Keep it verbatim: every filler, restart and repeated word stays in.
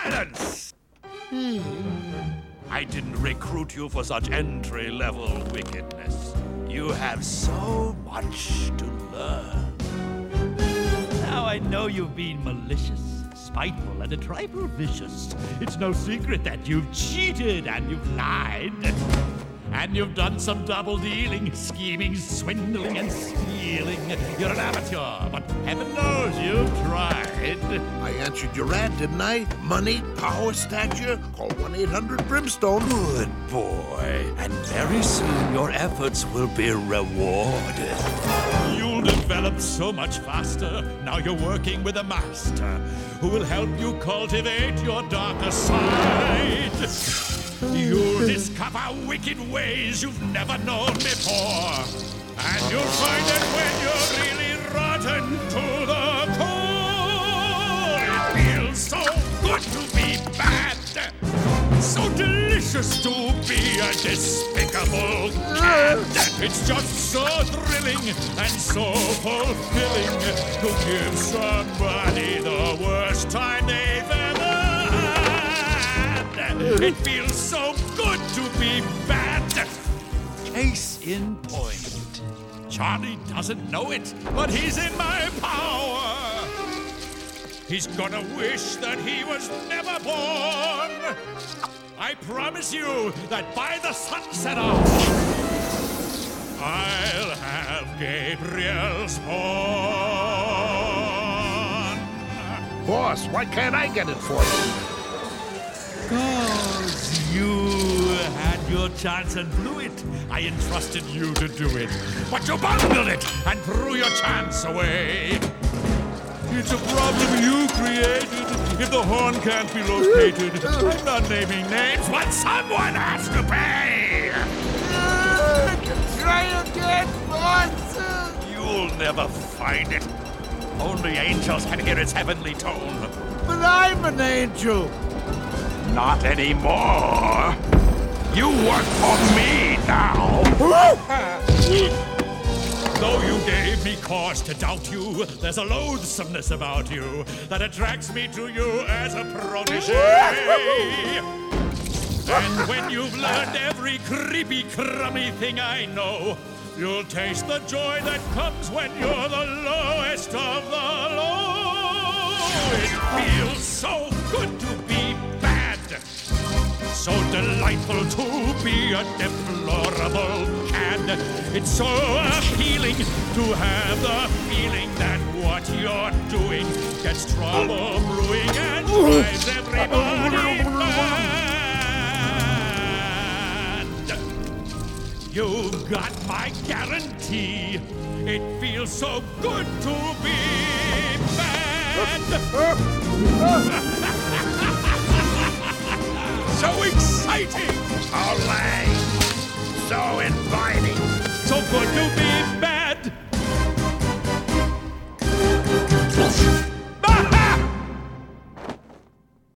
Silence! I didn't recruit you for such entry-level wickedness. You have so much to learn. Now I know you've been malicious, spiteful, and a trifle vicious. It's no secret that you've cheated and you've lied. And you've done some double-dealing, scheming, swindling, and stealing. You're an amateur, but heaven knows you've tried. I answered your ad, didn't I? Money, power, stature. Call one eight hundred brimstone. Good boy. And very soon your efforts will be rewarded. You'll develop so much faster. Now you're working with a master who will help you cultivate your darker side. You'll discover wicked ways you've never known before. And you'll find that when you're really rotten to the core, it feels so good to be bad. So delicious to be a despicable cad. It's just so thrilling and so fulfilling to give somebody the worst time they've ever had. It feels so good to be bad. Case in point. Charlie doesn't know it, but he's in my power. He's gonna wish that he was never born. I promise you that by the sunset hour, I'll have Gabriel's horn. Boss, why can't I get it for you? Cause you had your chance and blew it. I entrusted you to do it. But you bungled it and threw your chance away. It's a problem you created. If the horn can't be located, I'm not naming names, but someone has to pay! Try again, boss! You'll never find it. Only angels can hear its heavenly tone. But I'm an angel! Not anymore! You work for me now! Though you gave me cause to doubt you, there's a loathsomeness about you that attracts me to you as a protege. And when you've learned every creepy, crummy thing I know, you'll taste the joy that comes when you're the lowest of the low. It feels so good to be bad, so delightful to be a deplorable cad. It's so appealing to have the feeling that what you're doing gets trouble brewing and drives everybody mad. You've got my guarantee. It feels so good to be bad. So exciting! So lame! So inviting!